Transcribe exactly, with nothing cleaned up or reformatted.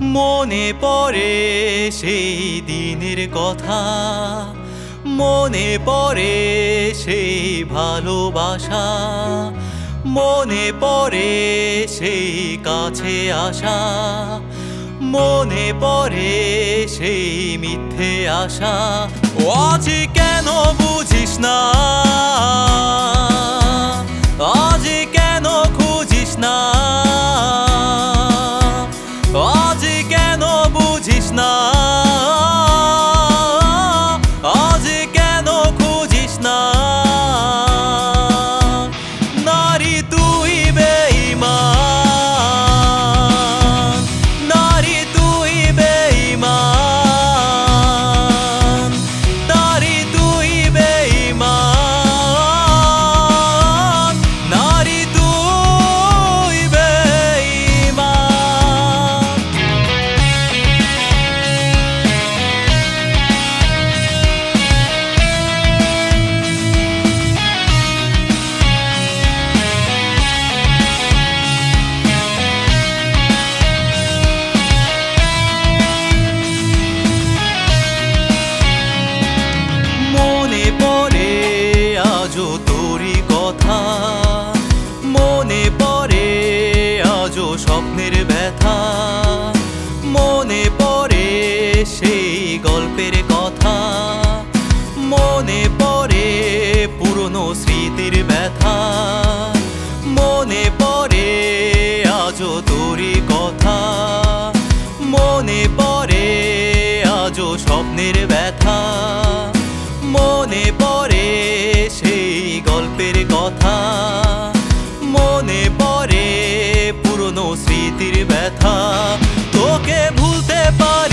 মনে পড়ে সেই দিনের কথা, মনে পড়ে সেই ভালোবাসা, মনে পড়ে সেই কাছে আসা, মনে পড়ে সেই মিথ্যে আশা। ও আজ কেন বুঝিস না, আজ কেন খুঁজিস না, আজ কেন বুঝিস না, আজ কেন খুঁজিস না। নারী তুই বেঈমান, নারী তুই বেঈমান, নারী তুই বেঈমান, নারী তুই বেঈমান। মনে পড়ে আজও তোরই কথা, মনে পড়ে আজও স্বপ্নের ব্যথা, মনে পড়ে সেই গল্পের কথা, মনে পড়ে পুরনো স্মৃতির ব্যথা, মনে পড়ে আজও তোরই কথা, মনে পড়ে আজও স্বপ্নের ব্যথা, মনে পড়ে সেই গল্পের কথা, মনে পড়ে পুরনো স্মৃতির ব্যথা। তোকে ভুলতে পারি